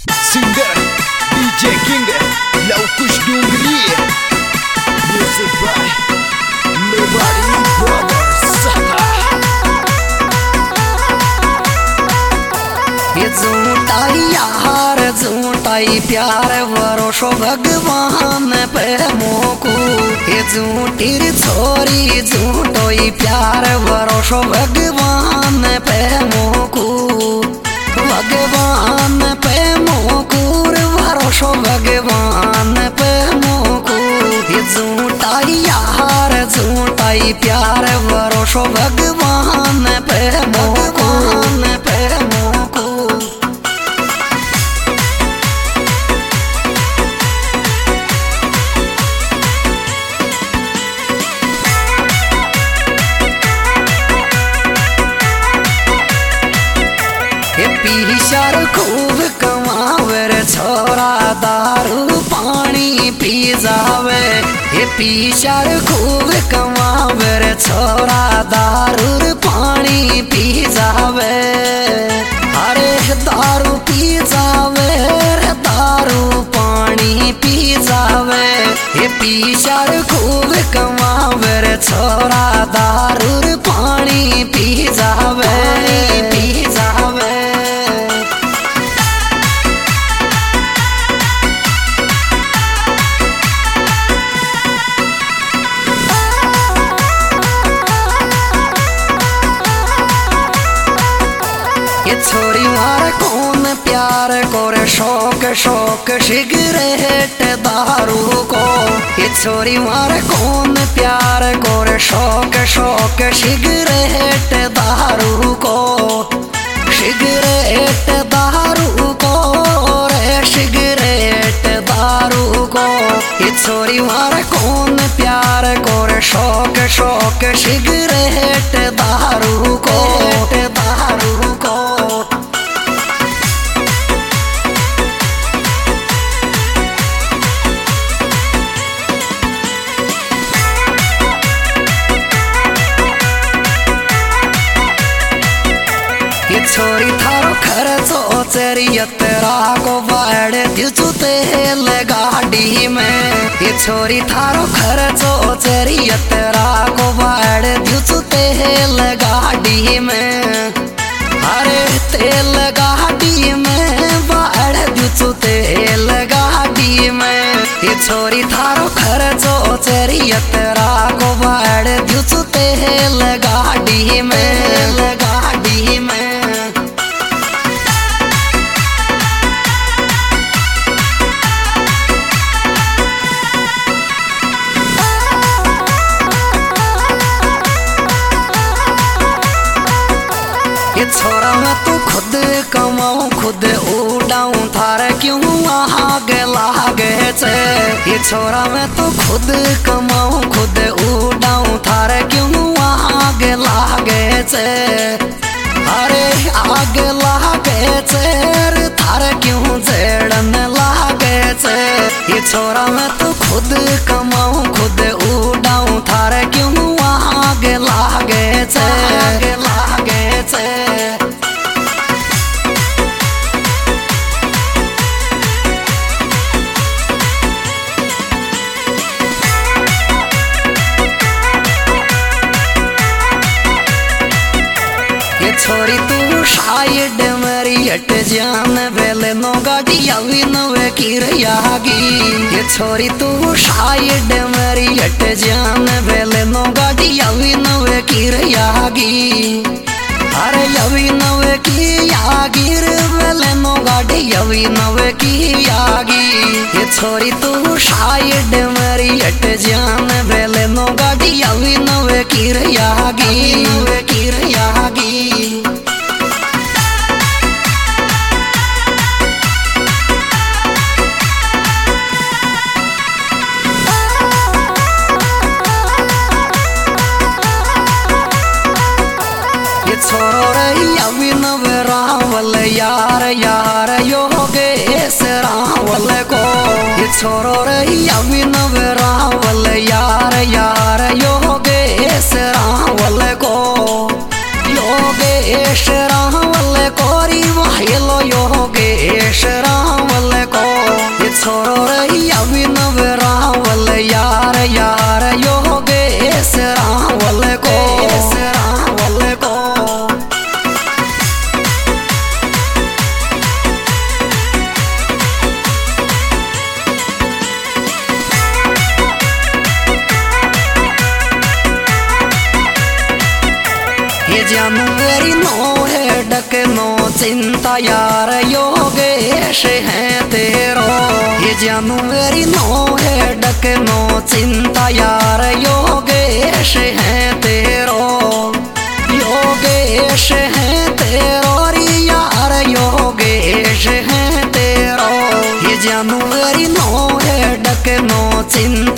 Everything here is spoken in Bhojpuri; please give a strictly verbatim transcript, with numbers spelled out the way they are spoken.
Singer DJ king Luv Kush Dungri music by Mewari brothers. ये झूठाई यार झूठाई प्यार वरोशो भगवान पे मोकू। ये झूठी छोरी झूठोई प्यार वरोशो भगवान पे मोकू। भगवान पे मोकूर भरोसो भगवान पे मोकू। ये झूठाई यार झूठाई प्यार भरोसो भगवान पे भगवान पे मोकू। ये पीशर खूब कमावे रे छोरा दारू पानी पी जावे। ये पीशर खूब कमावे रे छोरा दारू पानी पी जावे। अरे दारू पी जावे रे दारू पानी पी जावे। ये पीशर खूब कमावे रे छोरा दारू पानी पी जावे पी जावे। ये छोरी मारे कौन प्यार करे शौक शौक सिगरेट दारू को। ये छोरी मारे कौन प्यार करे शौक शौक सिगरेट दारू को। सिगरेट दारू को रे सिगरेट दारू को। ये छोरी मारे कौन प्यार करे शौक शौक सिगरेट दारू को दारू को। ये छोरी थारो खर्चो चरियत रागो बाड़ दिचु तेल गाड़ी में। ये छोरी थारो खर्चो चरियत रागो बाड़ दिचु तेल गाड़ी में। अरे तेल गाड़ी में बाड़ दिचु तेल गाड़ी में। ये छोरी थारो खर्चो चरियत रागो बाड़ दिचु तेल गाड़ी में गाड़ी में। ये छोरा मैं तू खुद कमाऊं खुद उड़ाऊं थारे क्यों आगे लागे छे। ये छोरा मैं तू खुद कमाऊं खुद उड़ाऊं थारे क्यों आगे लागे छे। अरे आगे लागे छे थारे क्यों जेड़न लागे छे। ये छोरा मैं तू खुद कमाऊं खुद उड़ाऊं थारे क्यों आगे लागे छे आगे लागे छे। ये छोरी तू शायद मेरी हट जान वेले नो गाड़ी अभी नवे की रही। ये छोरी तू शायद मेरी हट जान वेले नो गाड़ी अभी नवे की रही। अरे अभी नवे की आगिर वेले नो गाड़ी अभी नवे की आगी। ये छोरी तू शायद मेरी हट जान वेले नो गाड़ी अभी नवे की रही नवे की रही। ये छोरो रही अभी नवे रावल यार यार योगेश रावल को। ये छोरो रही अभी नवे रावल यार यार योगेश रावल को। योगेश रावल कोरी वाहिलो योगेश रावल मेरी नो है डक नो चिंता यार योगेश है तेरो। ये जानू मेरी नो है डक नो चिंता यार योगेश है तेरो। योगेश है तेरो री यार योगेश है तेरो। ये जानू मेरी नो है डक नो चिंता